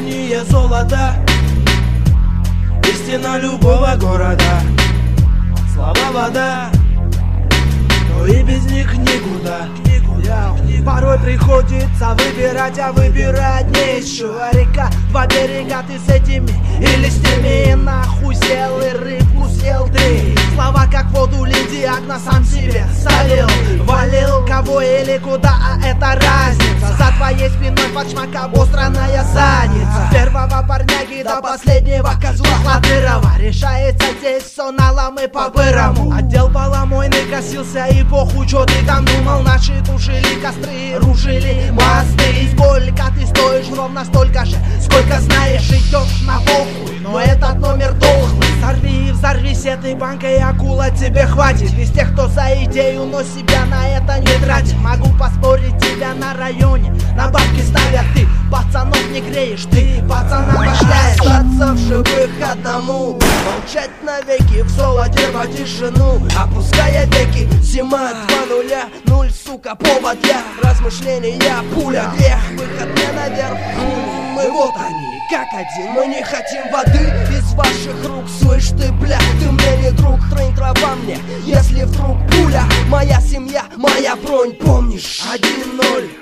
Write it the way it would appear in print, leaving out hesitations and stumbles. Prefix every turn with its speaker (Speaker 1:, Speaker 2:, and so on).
Speaker 1: синее золото, истина любого города. Слова вода, но и без них никуда. Порой приходится выбирать, а выбирать нечего. Река, два берега, ты с этими или с теми. Нахуй сел и рыбку съел ты. Слова как воду ледяк на сам себе солил. Валил кого или куда, а это разница. За твоей спиной под шмак обостранная задница. Первого парняги до последнего козла Хладырова. Решается здесь все налом и по-бырому. Отдел поломойный косился и похуй, чё ты там думал. Наши тушили костры, рушили мосты. И сколько ты стоишь, ровно столько же, сколько знаешь, идешь на похуй. Но этот номер дохлый. Сорви и взорвись этой банкой, акула тебе хватит. Из тех, кто за идею, но себя на это не тратит. Могу поспорить, тебя на районе на бабки ставят. Ты пацанов не греешь, ты пацанам башляешь. Остаться в живых одному, молчать навеки, в золоте во тишину. Опуская веки, зима 2:0, 0, сука, повод для размышления, пуля, грех, выход не наверх. Мы вот они, как один, мы не хотим воды из ваших рук. Слышь ты, бля, ты мне не друг, хрень трава мне, если вдруг пуля. Моя семья, моя бронь, помнишь? 1-0.